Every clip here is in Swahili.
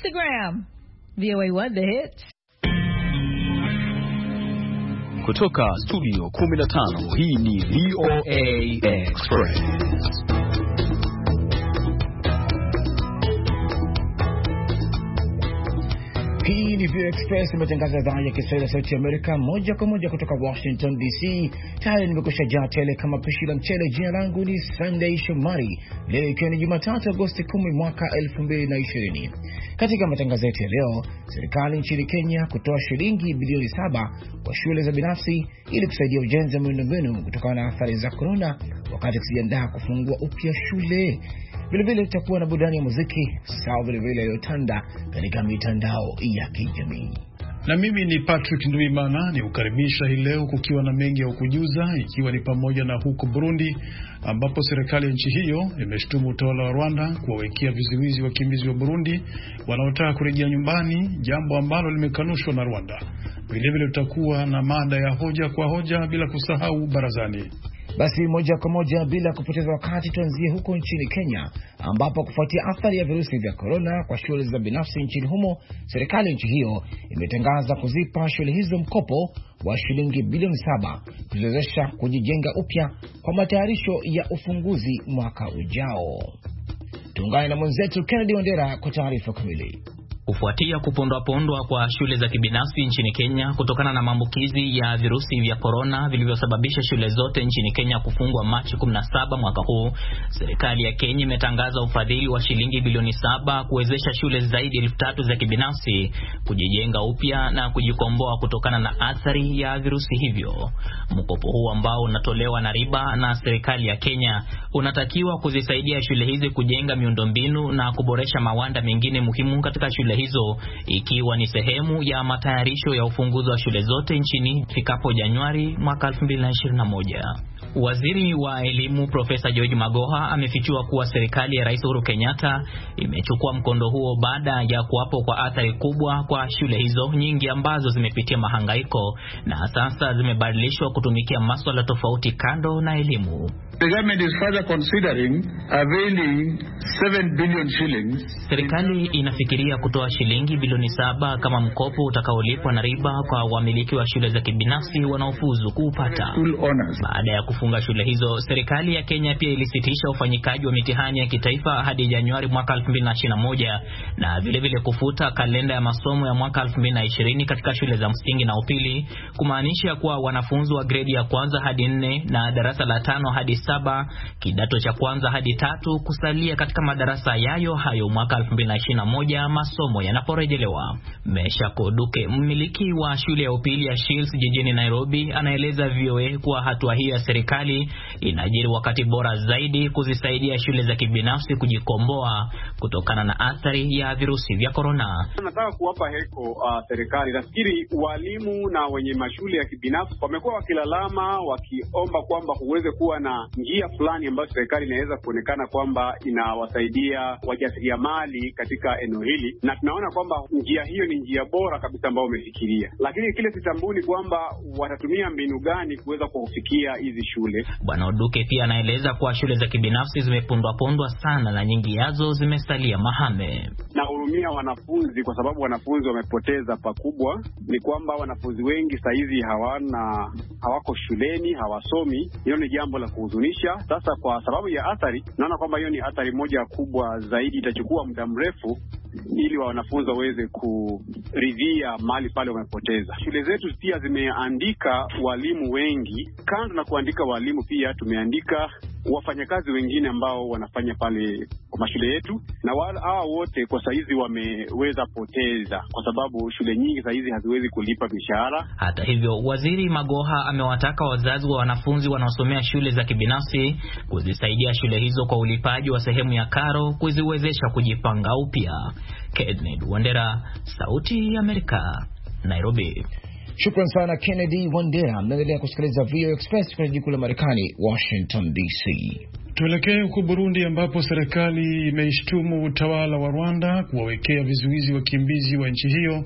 Instagram, VOA1 The Hits. Kutoka studio 15, hii ni VOA Express. Hii ni VOA Express, imetangaza idhaa ya Kiswahili ya Sauti ya Amerika moja kwa moja kutoka Washington DC. Tayari nimekusha jaa tele kama pishi la mchele. Jina langu ni Sunday Shomari. Leo ikiwa ni Jumatatu Agosti 10 mwaka 2020. Katika matangazo yetu ya leo, serikali nchini Kenya kutoa shilingi bilioni 7 kwa shule za binafsi ili kusaidia ujenzi wa miundombinu kutokana na athari za corona, wakati kujiandaa kufungua upya shule. Vilevile tutakuwa na burudani ya muziki sawa vilevile iliyotanda katika mitandao ya kijamii. Na mimi ni Patrick Nduimana, ni ukaribisha hii leo kukiwa na mengi ya kukujuza, ikiwa ni pamoja na huko Burundi ambapo serikali ya nchi hiyo imeshtumu utawala wa Rwanda kuwawekea vizuizi wakimbizi wa Burundi wanaotaka kurejea nyumbani, jambo ambalo limekanushwa na Rwanda. Vilevile tutakuwa na mada ya hoja kwa hoja, bila kusahau barazani. Basi moja kwa moja bila kupoteza wakati, tuanzie huko nchini Kenya ambapo kufuatia athari ya virusi vya corona kwa shule za binafsi nchini humo, serikali nchi hiyo imetangaza kuzipa shule hizo mkopo wa shilingi bilioni 7 kuziwezesha kujijenga upya kwa matayarisho ya ufunguzi mwaka ujao. Tuungane na mwenzetu Kennedy Wandera kwa taarifa kamili. Kufuatia kupondwa kwa shule za kibinafsi nchini Kenya kutokana na maambukizi ya virusi vya corona vilivyosababisha shule zote nchini Kenya kufungwa Machi 17 mwaka huu, serikali ya Kenya imetangaza ufadhili wa shilingi bilioni 7 kuwezesha shule zaidi 3,000 za kibinafsi kujijenga upya na kujikomboa kutokana na athari ya virusi hivyo. Mkopo huu ambao unatolewa na riba na serikali ya Kenya unatakiwa kuzisaidia shule hizi kujenga miundombinu na kuboresha mawanda mengine muhimu katika shule hizo, ikiwa ni sehemu ya matayarisho ya ufunguzi wa shule zote nchini ifikapo Januari mwaka 2021. Waziri wa elimu Profesa George Magoha amefichua kuwa serikali ya Rais Uhuru Kenyatta imechukua mkondo huo baada ya kuwapo kwa athari kubwa kwa shule hizo nyingi ambazo zimepitia mahangaiko na sasa zimebadilishwa kutumikia masuala tofauti kando na elimu. The government is further considering availing 7 billion shillings. Serikali inafikiria kutoa shilingi bilioni 7 kama mkopo utakaolipwa na riba kwa wamiliki wa shule za kibinafsi wanaofuzu kuupata. Baada ya kufunga shule hizo, serikali ya Kenya pia ilisitisha ufanyikaji wa mitihani ya kitaifa hadi Januari mwaka 2021 na vilevile kufuta kalenda ya masomo ya mwaka 2020 katika shule za msingi na upili, kumaanisha kuwa wanafunzi wa gredi ya kwanza hadi 4 na darasa la 5 hadi 7, kidato cha kwanza hadi 3 kusalia katika madarasa yayo hayo mwaka 2021 masomo yanaporejelewa. Mesha Koduke, mmiliki wa shule ya upili ya Shields jijini Nairobi, anaeleza VOA kuwa hatua hii ya serikali inajiri wakati bora zaidi kuzisaidia shule za kibinafsi kujikomboa kutokana na athari ya virusi vya corona. Nataka kuwapa heko serikali. Nafikiri walimu na wenye mashule ya kibinafsi wamekuwa wakilalama, wakiomba kwamba kuweze kuwa na njia fulani ambayo serikali inaweza kuonekana kwamba inawasaidia wajasiriamali katika eneo hili, na tunaona kwamba njia hiyo ni njia bora kabisa ambayo wamefikiria, lakini kile sitambuni kwamba watatumia mbinu gani kuweza kufikia hizi shule. Bwana Oduke pia anaeleza kuwa shule za kibinafsi zimepondwa sana na nyingi yazo zimesalia mahame. Na hurumia wanafunzi kwa sababu wanafunzi wamepoteza pakubwa. Ni kwamba wanafunzi wengi saizi hawako shuleni, hawasomi. Hiyo ni jambo la kuhuzunisha. Sasa kwa sababu ya athari, naona kwamba hiyo ni athari moja kubwa zaidi, itachukua muda mrefu ili wanafunzi waweze kuridhia mahali pale wamepoteza. Shule zetu pia zimeandika walimu wengi. Kando na kuandika walimu, pia tumeandika wafanyakazi wengine ambao wanafanya pale kwa mashule yetu, na hawa wote kwa saizi wameweza poteza kwa sababu shule nyingi saizi haziwezi kulipa mishahara. Hata hivyo, Waziri Magoha amewataka wazazi wa wanafunzi wanaosomea shule za kibinafsi kuzisaidia shule hizo kwa ulipaji wa sehemu ya karo kuziwezesha kujipanga upya. Kennedy Wandera, Sauti ya Amerika, Nairobi. Shukran sana Kennedy Wandera. Mnaendelea kusikiliza VOA Express kutoka jiji la Marekani, Washington DC. Tuelekee huko Burundi ambapo serikali imeishtumu utawala wa Rwanda kuwawekea vizuizi wakimbizi wa nchi hiyo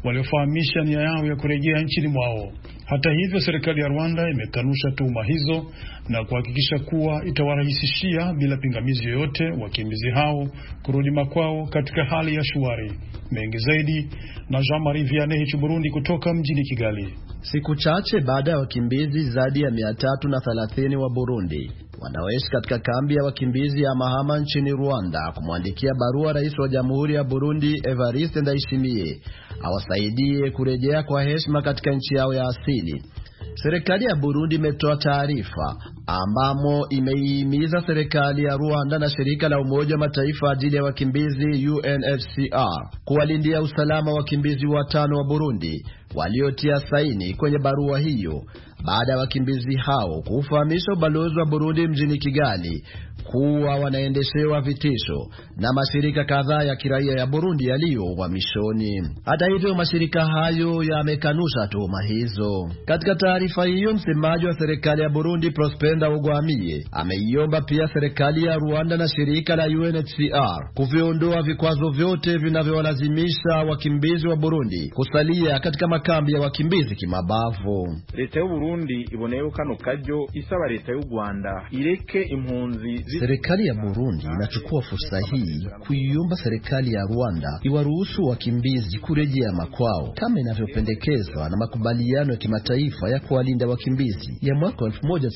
waliofahamisha nia yao ya kurejea nchini mwao. Hata hivyo, serikali ya Rwanda imekanusha tuhuma hizo na kuhakikisha kuwa itawarahisishia bila pingamizi yoyote wakimbizi hao kurudi makwao katika hali ya shwari. Mengi zaidi na Jean-Marie Vianney Burundi kutoka mjini Kigali. Siku chache baada ya wakimbizi zaidi ya 330 wa Burundi wanaoishi katika kambi ya wakimbizi ya Mahama nchini Rwanda kumwandikia barua rais wa Jamhuri ya Burundi Evariste Ndayishimiye awasaidie kurejea kwa heshima katika nchi yao ya asili, serikali ya Burundi imetoa taarifa ambamo imeihimiza serikali ya Rwanda na shirika la Umoja wa Mataifa ajili ya wakimbizi UNHCR kuwalindia usalama wakimbizi 5 wa Burundi waliotia saini kwenye barua hiyo baada ya wakimbizi hao kufahamisha ubalozi wa Burundi mjini Kigali kuwa wanaendeshewa vitisho na mashirika kadhaa ya kiraia ya Burundi yaliyo uhamishoni. Hata hivyo, mashirika hayo yamekanusha tuhuma hizo. Katika taarifa hiyo, msemaji wa serikali ya Burundi Prosper Ndawugwamiye ameiomba pia serikali ya Rwanda na shirika la UNHCR kuviondoa vikwazo vyote vinavyowalazimisha wakimbizi wa Burundi kusalia katika makambi ya wakimbizi kimabavu. Leta y'u Burundi iboneyeho kano kajyo isaba leta y'u Rwanda ireke impunzi. Serikali ya Burundi inachukua fursa hii kuiomba serikali ya Rwanda iwaruhusu wakimbizi kurejea makwao kama inavyopendekezwa na makubaliano ya kimataifa ya kuwalinda wakimbizi ya mwaka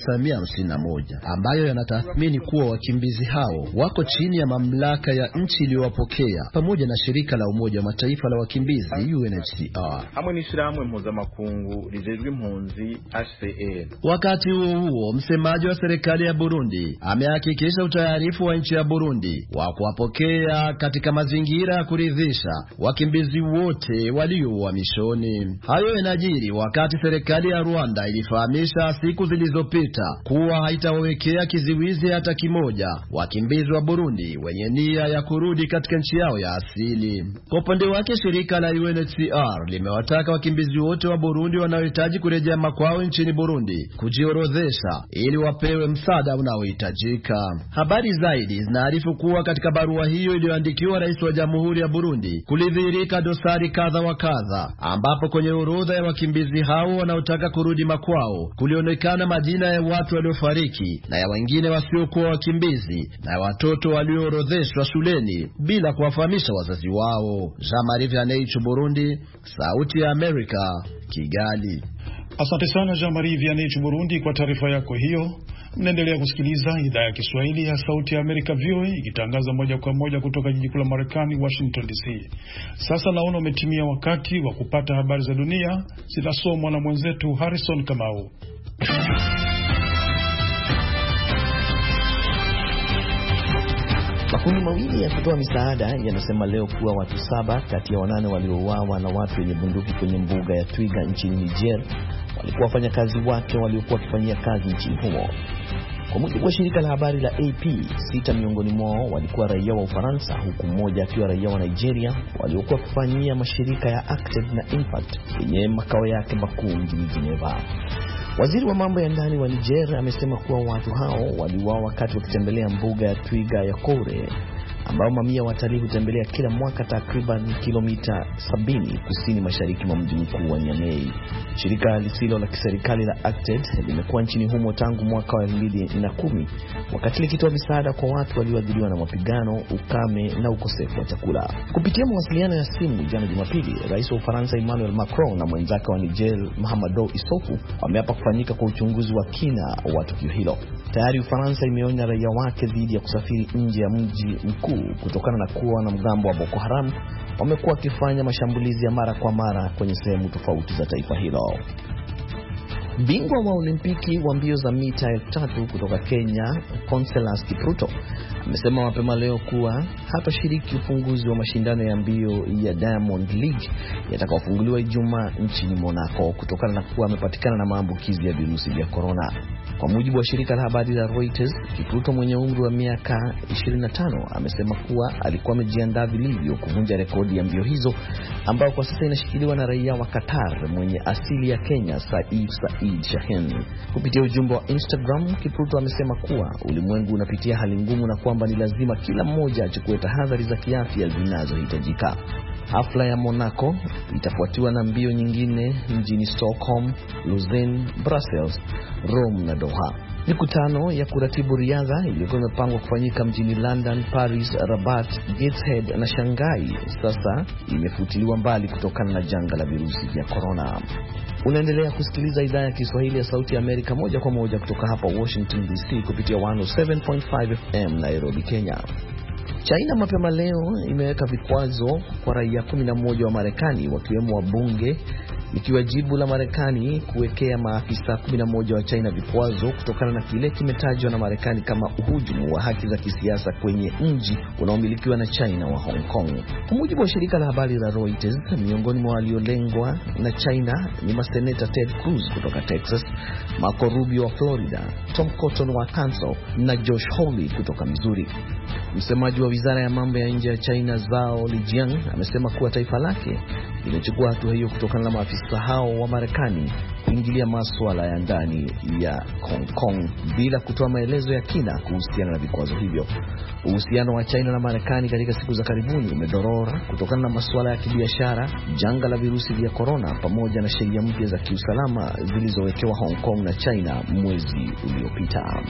1951 ambayo yanatathmini kuwa wakimbizi hao wako chini ya mamlaka ya nchi iliyowapokea pamoja na shirika la Umoja wa Mataifa la wakimbizi UNHCR hamwe n'ishirahamwe mpuzamakungu rijejwe impunzi HCR. Wakati huo msemaji wa serikali ya Burundi amehakikisha utayarifu wa nchi ya Burundi wa kuwapokea katika mazingira ya kuridhisha wakimbizi wote walio uhamishoni. Hayo yanajiri wakati serikali ya Rwanda ilifahamisha siku zilizopita kuwa haitawawekea kiziwizi hata kimoja wakimbizi wa Burundi wenye nia ya kurudi katika nchi yao ya asili. Kwa upande wake, shirika la UNHCR limewataka wakimbizi wote wa Burundi wanaohitaji kurejea makwao nchini Burundi kujiorodhesha ili wapewe msaada unaohitajika. Habari zaidi zinaarifu kuwa katika barua hiyo iliyoandikiwa rais wa Jamhuri ya Burundi kulidhihirika dosari kadha wa kadha, ambapo kwenye orodha ya wakimbizi hao wanaotaka kurudi makwao kulionekana majina ya watu waliofariki na ya wengine wasiokuwa wakimbizi na ya watoto walioorodheshwa shuleni bila kuwafahamisha wazazi wao. Jean-Marie Vianney Burundi, Sauti ya Amerika, Kigali. Asante sana Jean-Marie Vianney Burundi kwa taarifa yako hiyo. Mnaendelea kusikiliza idhaa ya Kiswahili ya Sauti ya Amerika VOA ikitangaza moja kwa moja kutoka jiji kuu la Marekani, Washington DC. Sasa naona umetimia wakati wa kupata habari za dunia zinasomwa na mwenzetu Harrison Kamau. Makundi mawili ya kutoa misaada yanasema leo kuwa watu 7 kati ya 8 waliouawa na watu wenye bunduki kwenye mbuga ya Twiga nchini Niger walikuwa wafanyakazi wake waliokuwa wakifanyia kazi nchini humo. Kwa mujibu wa shirika la habari la AP, 6 miongoni mwao walikuwa raia wa Ufaransa, huku mmoja akiwa raia wa Nigeria waliokuwa wakifanyia mashirika ya Acted na Impact yenye makao yake makuu mjini Geneva. Waziri wa mambo ya ndani wa Niger amesema kuwa watu hao waliuawa wakati wakitembelea mbuga ya Twiga ya Koure, ambao mamia watalii hutembelea kila mwaka takriban kilomita 70 kusini mashariki mwa mji mkuu wa Niamey. Shirika lisilo la kiserikali la Acted limekuwa nchini humo tangu mwaka wa 2010 wakati likitoa misaada kwa watu walioathiriwa na mapigano, ukame na ukosefu wa chakula. Kupitia mawasiliano ya simu jana Jumapili, Rais wa Ufaransa Emmanuel Macron na mwenzake wa Niger Mahamadou Issoufou wameapa kufanyika kwa uchunguzi wa kina wa tukio hilo. Tayari Ufaransa imeonya raia wake dhidi ya kusafiri nje ya mji mkuu kutokana na kuwa wanamgambo wa Boko Haram wamekuwa wakifanya mashambulizi ya mara kwa mara kwenye sehemu tofauti za taifa hilo. Bingwa wa Olimpiki wa mbio za mita 3000 kutoka Kenya, Conseslus Kipruto, amesema mapema leo kuwa hatashiriki ufunguzi wa mashindano ya mbio ya Diamond League yatakayofunguliwa Ijumaa nchini Monaco kutokana na kuwa amepatikana na maambukizi ya virusi vya corona. Kwa mujibu wa shirika la habari la Reuters, Kipruto mwenye umri wa miaka 25 amesema kuwa alikuwa amejiandaa vilivyo kuvunja rekodi ya mbio hizo ambayo kwa sasa inashikiliwa na raia wa Qatar mwenye asili ya Kenya, Said Shahen. Kupitia ujumbe wa Instagram, Kipruto amesema kuwa ulimwengu unapitia hali ngumu na kwamba ni lazima kila mmoja achukue tahadhari za kiafya zinazohitajika. Hafla ya Monaco itafuatiwa na mbio nyingine mjini Stockholm, Lausanne, Brussels, Rome na Doha. Mikutano ya kuratibu riadha iliyokuwa imepangwa kufanyika mjini London, Paris, Rabat, Gateshead na Shanghai sasa imefutiliwa mbali kutokana na janga la virusi vya corona. Unaendelea kusikiliza idhaa ya Kiswahili ya Sauti ya Amerika moja kwa moja kutoka hapa Washington DC kupitia 107.5 FM Nairobi, Kenya. China mapema leo imeweka vikwazo kwa raia 11 wa Marekani wakiwemo wabunge, ikiwa jibu la Marekani kuwekea maafisa 11 wa China vikwazo kutokana na kile kimetajwa na Marekani kama uhujumu wa haki za kisiasa kwenye mji unaomilikiwa na China wa Hong Kong. Kwa mujibu wa shirika la habari la Reuters, miongoni mwa waliolengwa na China ni maseneta Ted Cruz kutoka Texas, Marco Rubio wa Florida, Tom Cotton wa Arkansas na Josh Hawley kutoka Missouri. Msemaji wa Wizara ya Mambo ya Nje ya China, Zhao Lijiang, amesema kuwa taifa lake limechukua hatua hiyo kutokana na maafisa hao wa Marekani kuingilia masuala ya ndani ya Hong Kong bila kutoa maelezo ya kina kuhusiana na vikwazo hivyo. Uhusiano wa China na Marekani katika siku za karibuni umedorora kutokana na masuala ya kibiashara, janga la virusi vya corona pamoja na sheria mpya za kiusalama zilizowekewa Hong Kong na China mwezi uliopita.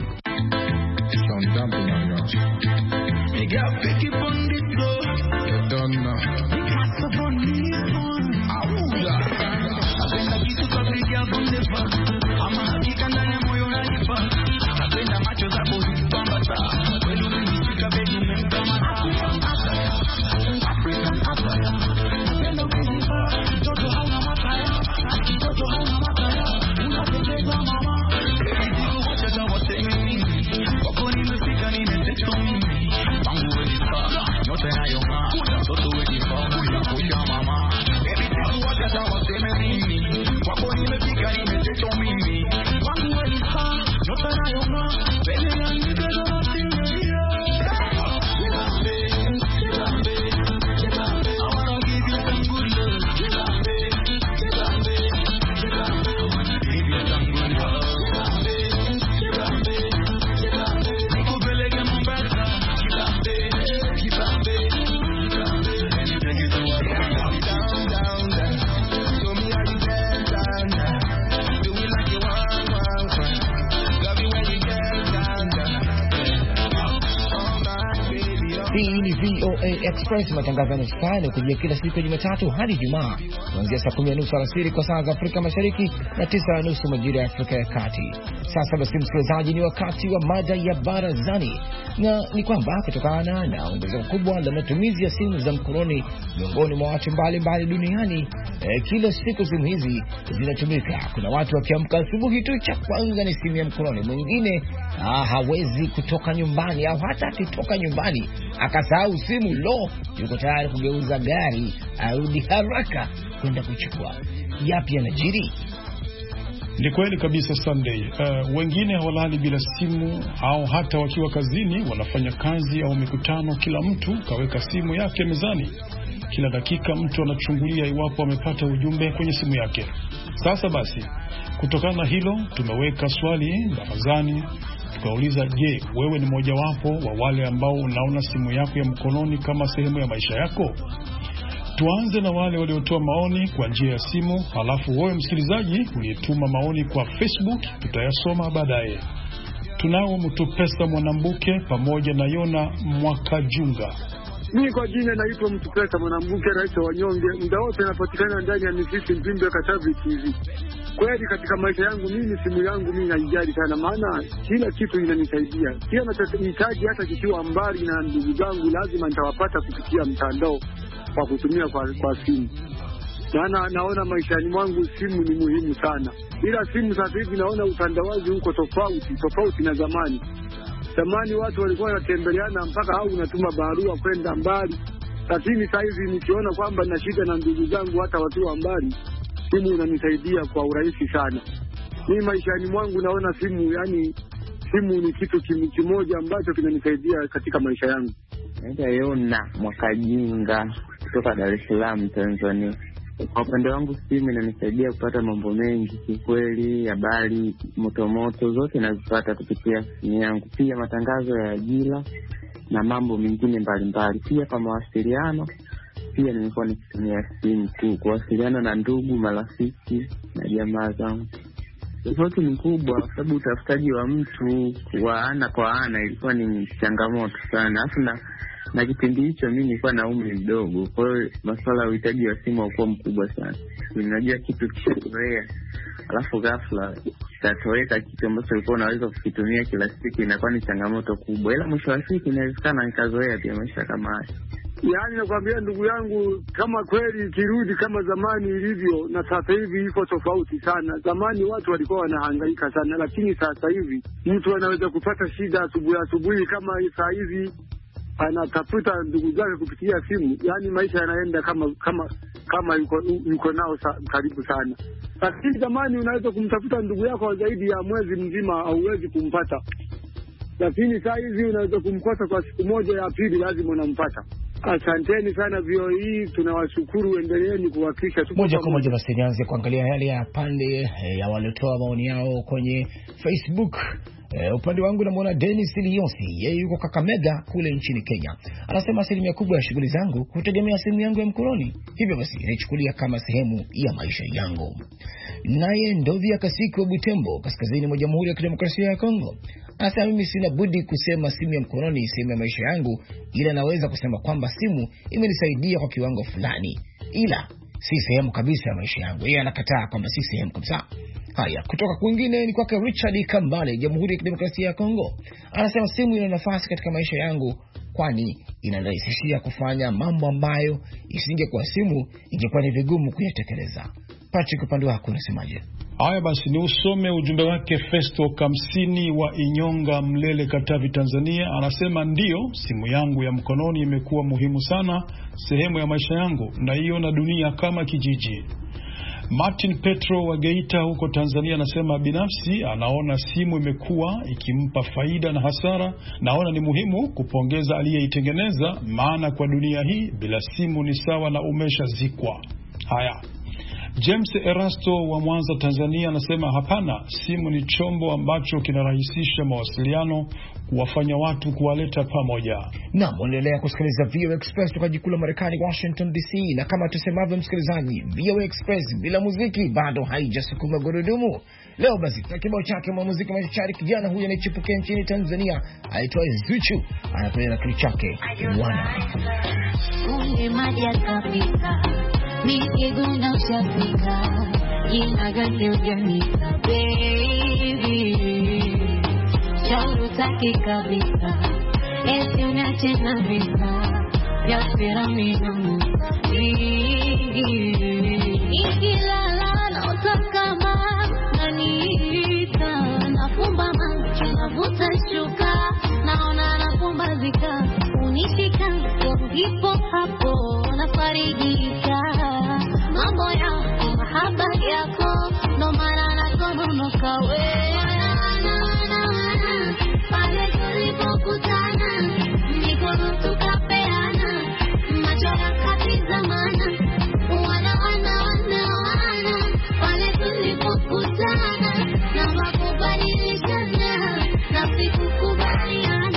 Hii ni VOA Express, matangazo yanayofanya kujia kila siku ya Jumatatu hadi Ijumaa kuanzia saa 10:30 alasiri kwa saa za Afrika Mashariki na 9:30 majira ya Afrika ya Kati. Sasa basi, msikilizaji, ni wakati wa mada ya barazani, na ni kwamba kutokana na ongezeko kubwa la matumizi ya simu za mkononi miongoni mwa watu mbalimbali duniani, kila siku simu hizi zinatumika. Kuna watu wakiamka asubuhi tu cha kwanza ni simu ya mkononi, mwingine hawezi kutoka nyumbani au hata akitoka nyumbani akasahau simu, yuko tayari kugeuza gari arudi haraka kwenda kuchukua. Yapi yanajiri? Ni kweli kabisa Sunday. Wengine hawalali bila simu, au hata wakiwa kazini wanafanya kazi au mikutano, kila mtu kaweka simu yake mezani. Kila dakika mtu anachungulia iwapo amepata ujumbe kwenye simu yake. Sasa basi, kutokana na hilo tumeweka swali barazani. Tukauliza, je, wewe ni mojawapo wa wale ambao unaona simu yako ya mkononi kama sehemu ya maisha yako? Tuanze na wale waliotoa maoni kwa njia ya simu, halafu wewe msikilizaji uliyetuma maoni kwa Facebook tutayasoma baadaye. Tunao Mtupesa Mwanambuke pamoja na Yona Mwakajunga. Mimi kwa jina naitwa Mtupesa Mwanambuke, rais wa wanyonge, muda wote napatikana ndani ya Misisi Mpimbe Katavi TV. Kweli katika maisha yangu mimi simu yangu mimi naijali sana, maana kila kitu inanisaidia. Pia nahitaji hata kikiwa mbali na ndugu zangu lazima nitawapata kupitia mtandao kwa kutumia kwa simu. Maana naona maishani mwangu simu ni muhimu sana. Bila simu sasa hivi naona utandawazi huko tofauti na zamani. Zamani watu walikuwa wanatembeleana mpaka au unatuma barua kwenda mbali. Lakini sasa hivi nikiona kwamba na shida na ndugu zangu hata watu wa mbali, simu inanisaidia kwa urahisi sana. Mimi maishani mwangu naona simu, yani simu ni kitu kimoja ambacho kinanisaidia katika maisha yangu. Naitwa Yona Mwakajunga kutoka Dar es Salaam, Tanzania. Kwa upande wangu simu inanisaidia kupata mambo mengi kikweli, habari motomoto zote nazipata kupitia simu yangu. Pia matangazo ya ajira na mambo mengine mbalimbali. Pia kwa mawasiliano pia nimekuwa nikitumia simu tu kuwasiliana na ndugu, marafiki na jamaa zangu. Tofauti ni kubwa kwa sababu utafutaji wa mtu wa ana kwa ana ilikuwa ni changamoto sana. Alafu na kipindi hicho mimi nilikuwa na umri mdogo, kwa hiyo masuala ya uhitaji wa simu hakuwa mkubwa sana. Unajua kitu kishazoea, alafu ghafla tatoweka kitu ambacho ulikuwa unaweza kukitumia kila siku, inakuwa ni changamoto kubwa. Ila mwisho wa siku inawezekana nikazoea pia maisha kama haya. Yaani nakwambia ndugu yangu, kama kweli kirudi kama zamani ilivyo na sasa hivi iko tofauti sana. Zamani watu walikuwa wanahangaika sana, lakini sasa hivi mtu anaweza kupata shida asubuhi kama saa hizi anatafuta ndugu zake kupitia simu. Yaani maisha yanaenda kama yuko nao karibu sana. Lakini zamani unaweza kumtafuta ndugu yako zaidi ya mwezi mzima hauwezi kumpata. Lakini saa hizi unaweza kumkosa kwa siku moja, ya pili lazima unampata. Asanteni sana VOA, tunawashukuru, endeleeni kuhakikisha tuko moja kwa moja. Basi nianze kuangalia yale ya pande ya waliotoa maoni yao kwenye Facebook. Upande wangu namuona Dennis Lionsi, yeye yuko Kakamega kule nchini Kenya. Anasema asilimia kubwa ya shughuli zangu hutegemea simu yangu ya mkononi, hivyo basi naichukulia kama sehemu ya maisha yangu. Naye Ndovia Kasiko Butembo, kaskazini mwa Jamhuri ya Kidemokrasia ya Kongo, anasema mimi sina budi kusema simu ya mkononi sehemu ya maisha yangu, ila naweza kusema kwamba simu imenisaidia kwa kiwango fulani, ila si sehemu kabisa ya maisha yangu. Yeye anakataa kwamba si sehemu kabisa. Haya, kutoka kwingine ni kwake Richard Kambale, Jamhuri ya Kidemokrasia ya Kongo. Anasema simu ina nafasi katika maisha yangu, kwani inarahisishia kufanya mambo ambayo isingekuwa simu ingekuwa ni vigumu kuyatekeleza. Patrick, upande wako unasemaje? Haya basi, ni usome ujumbe wake. Festo Kamsini wa Inyonga, Mlele, Katavi, Tanzania, anasema ndio, simu yangu ya mkononi imekuwa muhimu sana, sehemu ya maisha yangu, na hiyo na dunia kama kijiji. Martin Petro wa Geita huko Tanzania anasema binafsi anaona simu imekuwa ikimpa faida na hasara. Naona ni muhimu kupongeza aliyeitengeneza, maana kwa dunia hii bila simu ni sawa na umeshazikwa. Haya, James Erasto wa Mwanza, Tanzania anasema hapana, simu ni chombo ambacho kinarahisisha mawasiliano, kuwafanya watu, kuwaleta pamoja. Na muendelea kusikiliza VOA Express kutoka jikuu la Marekani, Washington DC. Na kama tusemavyo msikilizaji, VOA Express bila muziki bado haijasukuma gurudumu. Leo basi tuna kibao chake mwa muziki machari, kijana huyu anachipukia nchini Tanzania, aitwa Zuchu, anakuja na kitu chake Wana. Nikiguna ushafika, inagani ujanisa baby, chauru taki kabisa, esi unache na visa, ya piramina musiki, ikilala na utakama, nanita, nafumba macho, navuta shuka, naona napumbazika, unishika, hipo hapo, nafarijika. Mambo yako, mahaba yako, no maana nakononoka wewe. Pale tulipokutana, mikono tukapeana, macho yakatizamana, wana. Pale tulipokutana, na makubadilishana, na sikukubaliana.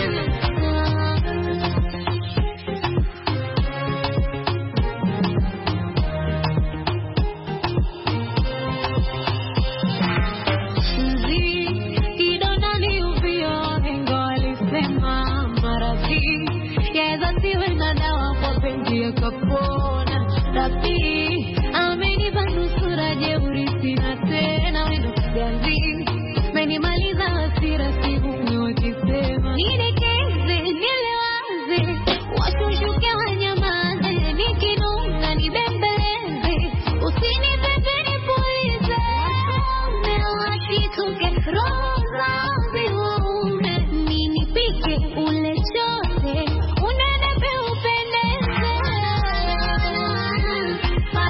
Kapona tapi amenipa nusura jeuri, sina tena wendo kiganzi, menimaliza hasira siku wakisema nidekeze, nilewaze, watushuke wanyamaze, nikinunga nibembeleze, usinibebe nipulize, mewa kituke roza vihume, ninipike ule chote, unenepe upende.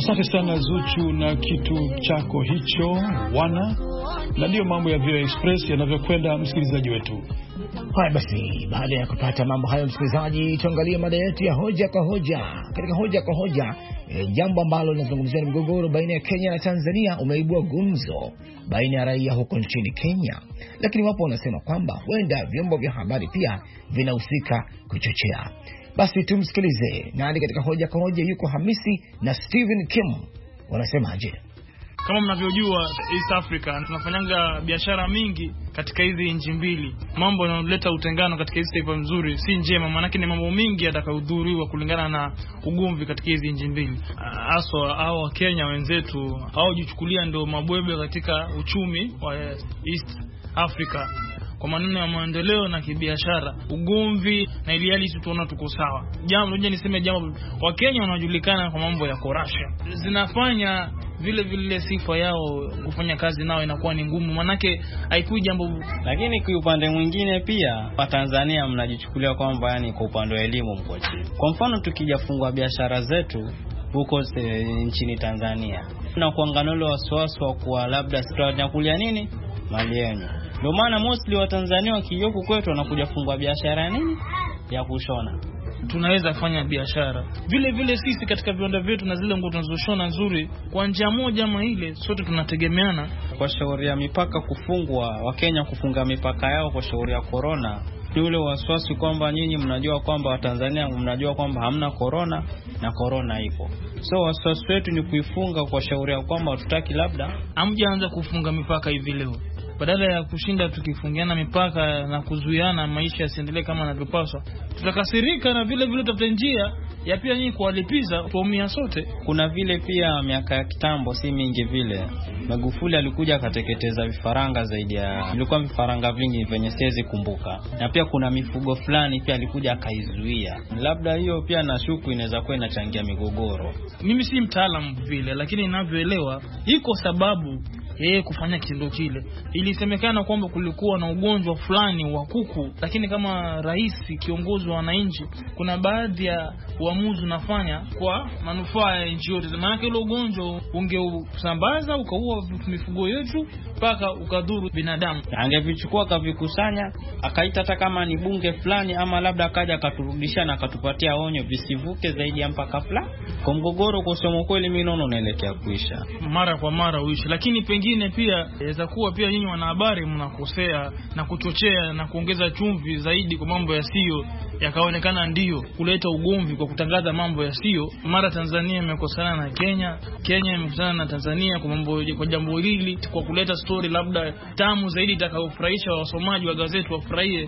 Asante sana Zuchu na kitu chako hicho wana, na ndio mambo ya VOA Express yanavyokwenda, msikilizaji wetu. Haya basi, baada ya kupata mambo hayo msikilizaji, tuangalie mada yetu ya hoja kwa hoja. Katika hoja kwa hoja, jambo ambalo linazungumzia ni mgogoro baina ya Kenya na Tanzania umeibua gumzo baina ya raia huko nchini Kenya, lakini wapo wanasema kwamba huenda vyombo vya habari pia vinahusika kuchochea. Basi tumsikilize nani katika hoja kwa hoja. Yuko Hamisi na Steven Kim, wanasemaje? Kama mnavyojua East Africa tunafanyanga biashara mingi katika hizi nchi mbili. Mambo yanaleta utengano katika hizi taifa mzuri si njema, maana ni mambo mingi yatakayodhuriwa kulingana na ugomvi katika hizi nchi mbili. Haswa hao Kenya wenzetu hao jichukulia ndio mabwebe katika uchumi wa East Africa kwa maneno ya maendeleo na kibiashara, ugomvi na ili hali tunaona tuko sawa. Jambo niseme jambo, wa Kenya wanajulikana kwa mambo ya corruption, zinafanya vile sifa yao kufanya kazi nao inakuwa ni ngumu, manake haikui jambo. Lakini kwa upande mwingine pia wa Tanzania mnajichukulia kwamba yani kwa upande wa elimu mko chini. Kwa mfano tukijafungua biashara zetu huko nchini Tanzania na kuanganolo wasiwasi wa kuwa labda sitawakulia nini mali yenu. Ndio maana mostly wa Tanzania wakijoko kwetu wanakuja fungua biashara nini ya kushona. Tunaweza fanya biashara vile sisi katika viwanda vyetu na zile nguo tunazoshona nzuri kwa njia moja ama ile, sote tunategemeana. Kwa shauri ya mipaka kufungwa, wa Kenya kufunga mipaka yao kwa shauri ya corona, yule wasiwasi kwamba nyinyi mnajua kwamba wa Tanzania mnajua kwamba hamna corona na corona ipo. So wasiwasi wetu ni kuifunga kwa shauri ya kwamba hatutaki labda hamjaanza kufunga mipaka hivi leo. Badala ya kushinda tukifungiana mipaka na kuzuiana maisha yasiendelee kama yanavyopaswa, tutakasirika na vile tutafuta njia ya pia nyinyi kuwalipiza tuumia sote. Kuna vile pia miaka ya kitambo si mingi vile Magufuli alikuja akateketeza vifaranga zaidi ya ilikuwa vifaranga vingi venye siwezi kumbuka, na pia kuna mifugo fulani pia alikuja akaizuia. Labda hiyo pia nashuku inaweza kuwa inachangia migogoro. Mimi si mtaalamu vile, lakini ninavyoelewa iko sababu kufanya kitendo kile. Ilisemekana kwamba kulikuwa na ugonjwa fulani wa kuku, lakini kama rais kiongozi wa wananchi kuna baadhi ya uamuzi unafanya kwa manufaa ya nchi yote. Maana ile ugonjwa ungeusambaza ukaua mifugo yetu mpaka ukadhuru binadamu. Angevichukua akavikusanya akaita hata kama ni bunge fulani ama labda akaja akaturudisha na akatupatia onyo visivuke zaidi ya mpaka fulani. Kwa mgogoro kwa somo kweli mimi naona unaelekea kuisha. Mara kwa mara uishi, lakini pengine pia inaweza kuwa pia nyinyi wanahabari mnakosea na kuchochea na kuongeza chumvi zaidi kwa mambo yasiyo yakaonekana ndio kuleta ugomvi kwa kutangaza mambo yasiyo. Mara Tanzania imekosana na Kenya, Kenya imekosana na Tanzania kwa jambo hili kwa kuleta story labda tamu zaidi itakayofurahisha wasomaji wa gazeti wafurahie.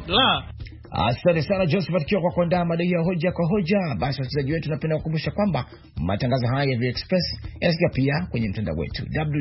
Asante sana Josephat Kioko kwa kuandaa mada ya hoja kwa hoja. Basi wasikilizaji wetu, napenda kukumbusha kwamba matangazo haya ya VOA Express yanasikia pia kwenye mtandao wetu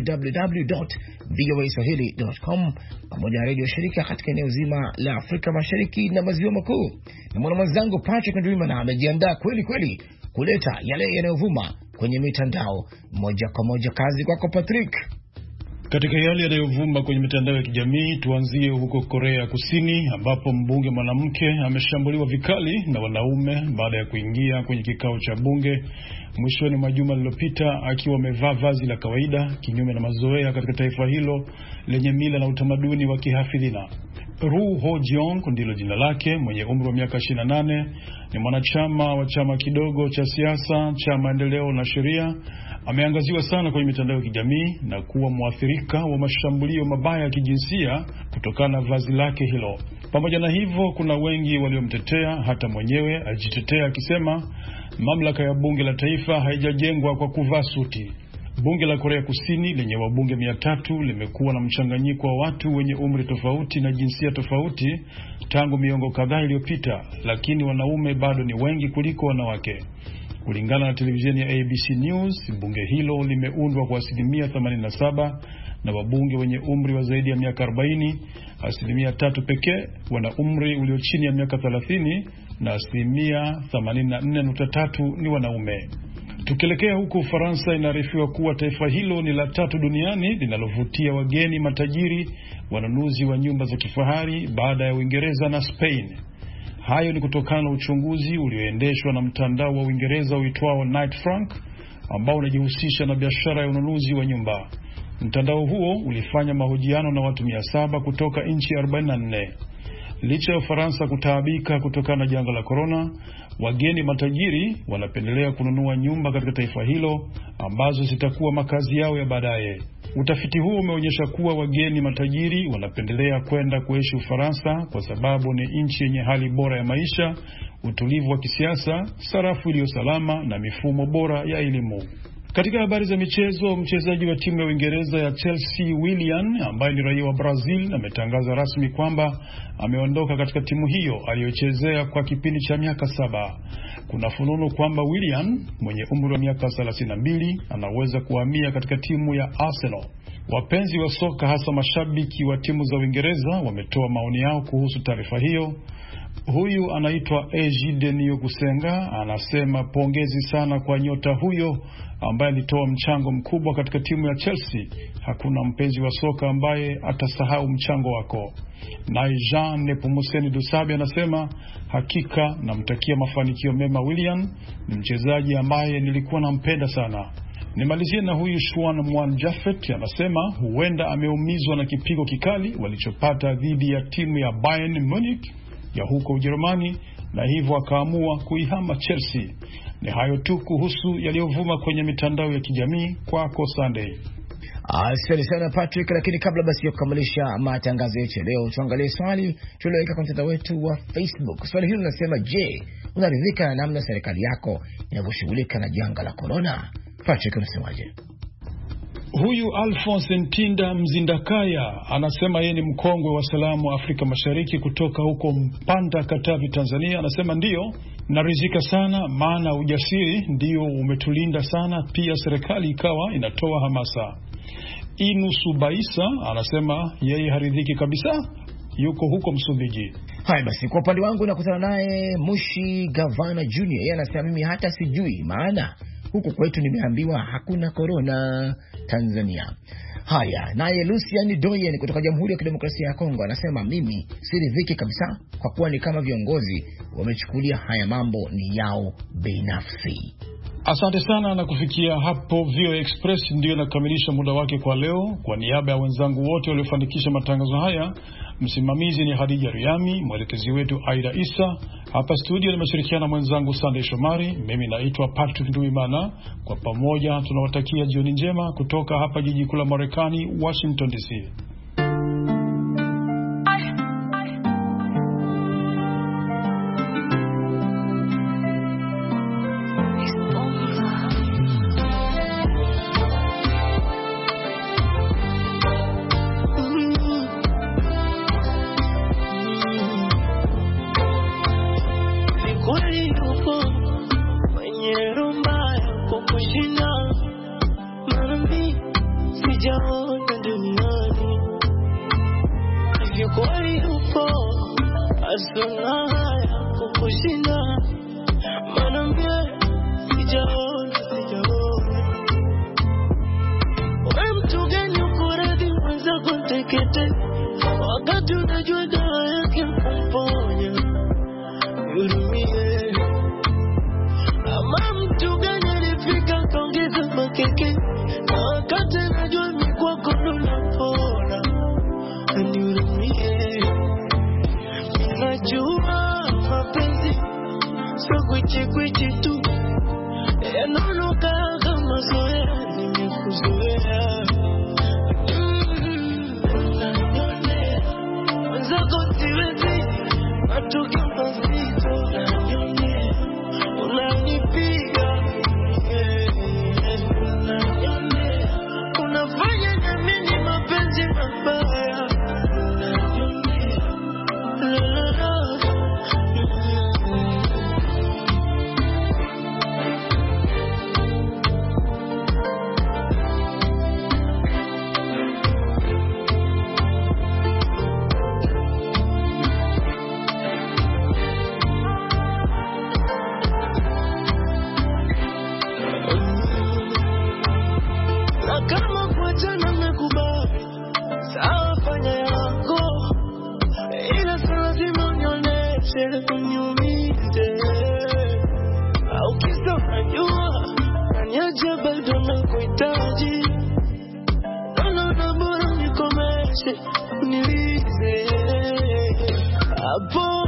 www.voaswahili.com pamoja na redio shirika katika eneo zima la Afrika Mashariki na Maziwa Makuu. Na mwenzangu Patrick Ndwimana amejiandaa kweli kuleta yale yanayovuma kwenye mitandao moja kwa moja. Kazi kwako Patrick. Katika yale yanayovuma kwenye mitandao ya kijamii, tuanzie huko Korea Kusini ambapo mbunge mwanamke ameshambuliwa vikali na wanaume baada ya kuingia kwenye kikao cha bunge mwishoni mwa juma lililopita akiwa amevaa vazi la kawaida, kinyume na mazoea katika taifa hilo lenye mila na utamaduni wa kihafidhina. Ru Ho Jeong ndilo jina lake, mwenye umri wa miaka 28, ni mwanachama wa chama kidogo cha siasa cha maendeleo na sheria. Ameangaziwa sana kwenye mitandao ya kijamii na kuwa mwathirika wa mashambulio mabaya ya kijinsia kutokana na vazi lake hilo. Pamoja na hivyo, kuna wengi waliomtetea, hata mwenyewe ajitetea akisema mamlaka ya bunge la taifa haijajengwa kwa kuvaa suti. Bunge la Korea Kusini lenye wabunge 300 limekuwa na mchanganyiko wa watu wenye umri tofauti na jinsia tofauti tangu miongo kadhaa iliyopita, lakini wanaume bado ni wengi kuliko wanawake. Kulingana na televisheni ya ABC News, bunge hilo limeundwa kwa 87% na wabunge wenye umri wa zaidi ya miaka 40, 3% pekee wana umri ulio chini ya miaka 30 na 84.3 ni wanaume. Tukielekea huko Ufaransa, inaarifiwa kuwa taifa hilo ni la 3 duniani linalovutia wageni matajiri wanunuzi wa nyumba za kifahari baada ya Uingereza na Spain. Hayo ni kutokana na uchunguzi ulioendeshwa na mtandao wa Uingereza uitwao Knight Frank ambao unajihusisha na biashara ya ununuzi wa nyumba. Mtandao huo ulifanya mahojiano na watu 700 kutoka nchi 44. Licha ya Ufaransa kutaabika kutokana na janga la corona, wageni matajiri wanapendelea kununua nyumba katika taifa hilo ambazo zitakuwa makazi yao ya baadaye. Utafiti huo umeonyesha kuwa wageni matajiri wanapendelea kwenda kuishi Ufaransa kwa sababu ni nchi yenye hali bora ya maisha, utulivu wa kisiasa, sarafu iliyo salama na mifumo bora ya elimu. Katika habari za michezo, mchezaji wa timu ya Uingereza ya Chelsea Willian, ambaye ni raia wa Brazil, ametangaza rasmi kwamba ameondoka katika timu hiyo aliyochezea kwa kipindi cha miaka 7. Kuna fununu kwamba Willian mwenye umri wa miaka 32 anaweza kuhamia katika timu ya Arsenal. Wapenzi wa soka, hasa mashabiki wa timu za Uingereza, wametoa maoni yao kuhusu taarifa hiyo. Huyu anaitwa Ejide Niyokusenga, anasema pongezi sana kwa nyota huyo ambaye alitoa mchango mkubwa katika timu ya Chelsea. Hakuna mpenzi wa soka ambaye atasahau mchango wako. Na Jean Nepomuseni Dusabe anasema hakika namtakia mafanikio mema William, ni mchezaji ambaye nilikuwa nampenda sana. Nimalizie na huyu Shwan Mwan Jafet, anasema huenda ameumizwa na kipigo kikali walichopata dhidi ya timu ya Bayern Munich ya huko Ujerumani na hivyo akaamua kuihama Chelsea. Ni hayo tu kuhusu yaliyovuma kwenye mitandao ya kijamii. Kwako Sunday. Asante sana Patrick, lakini kabla basi ya kukamilisha matangazo yetu leo, tuangalie swali tulioweka kwenye mtandao wetu wa Facebook. Swali hilo linasema, je, unaridhika na namna serikali yako inavyoshughulika na janga la corona? Patrick, unasemaje? Huyu Alphonse Ntinda Mzindakaya anasema yeye ni mkongwe wa salamu Afrika Mashariki kutoka huko Mpanda, Katavi, Tanzania. Anasema ndiyo, naridhika sana, maana ujasiri ndio umetulinda sana, pia serikali ikawa inatoa hamasa. Inusu Baisa anasema yeye haridhiki kabisa, yuko huko Msumbiji. Hai basi, kwa upande wangu nakutana naye Mushi Gavana Junior. Yeye anasema mimi hata sijui, maana huku kwetu nimeambiwa hakuna corona Tanzania. Haya, naye Lucian Doyen kutoka Jamhuri ya Kidemokrasia ya Kongo anasema mimi siridhiki kabisa, kwa kuwa ni kama viongozi wamechukulia haya mambo ni yao binafsi. Asante sana, na kufikia hapo VOA Express ndio nakamilisha muda wake kwa leo. Kwa niaba ya wenzangu wote waliofanikisha matangazo haya, msimamizi ni Hadija Riami, mwelekezi wetu Aida Isa. Hapa studio nimeshirikiana mwenzangu Sunday Shomari. Mimi naitwa Patrick Nduimana. Kwa pamoja tunawatakia jioni njema kutoka hapa jiji kuu la Marekani, Washington DC. Wakati unajua dawa yake kumponya, hurumie. Ama mtu gani alifika kaongeza makeke, na wakati unajua mikwako unapona, nihurumie. Ninajua mapenzi je bado nakuhitaji. Naona bora nikomeshe nilize hapo